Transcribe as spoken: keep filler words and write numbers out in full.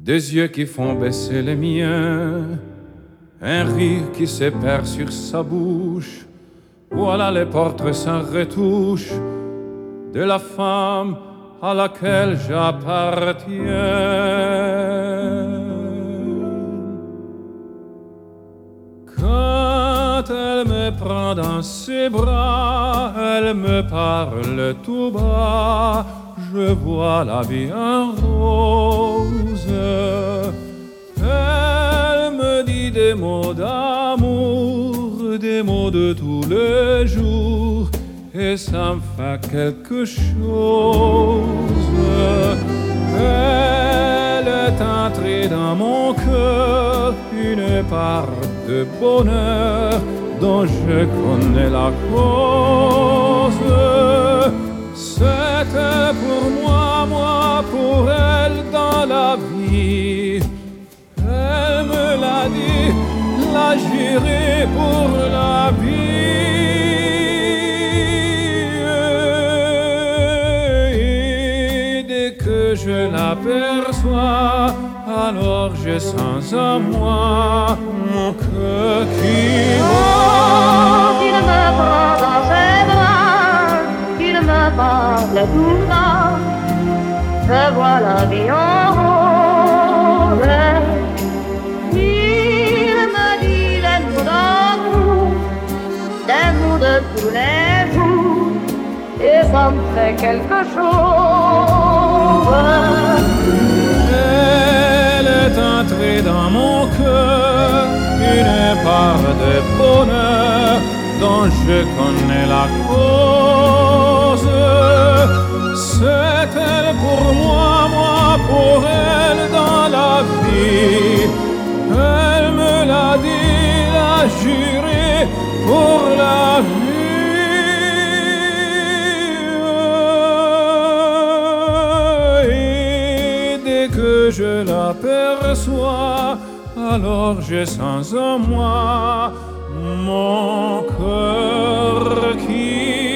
Des yeux qui font baisser les miens, un rire qui se perd sur sa bouche. Voilà les portraits sans retouche de la femme à laquelle j'appartiens. Quand elle me prend dans ses bras, elle me parle tout bas, je vois la vie en rose. Elle me dit des mots d'amour, des mots de tous les jours, et ça me fait quelque chose. Elle est entrée dans mon cœur, une part de bonheur dont je connais la cause. C'était pour moi, moi pour elle dans la vie. Elle me l'a dit, la juré pour la vie. Et dès que je l'aperçois, alors je sens en moi mon cœur qui bat. Qu'il me prend dans ses bras, qu'il me parle tout bas, je vois la vie en rose. Il me dit des mots d'amour, des mots de tous les jours, et ça me fait quelque chose. Elle est entrée dans mon cœur, une part de bonheur dont je connais la cause. C'est elle pour moi, moi pour elle dans la vie. Elle me l'a dit, l'a juré pour la vie. Que je l'aperçois, alors je sens en moi mon cœur qui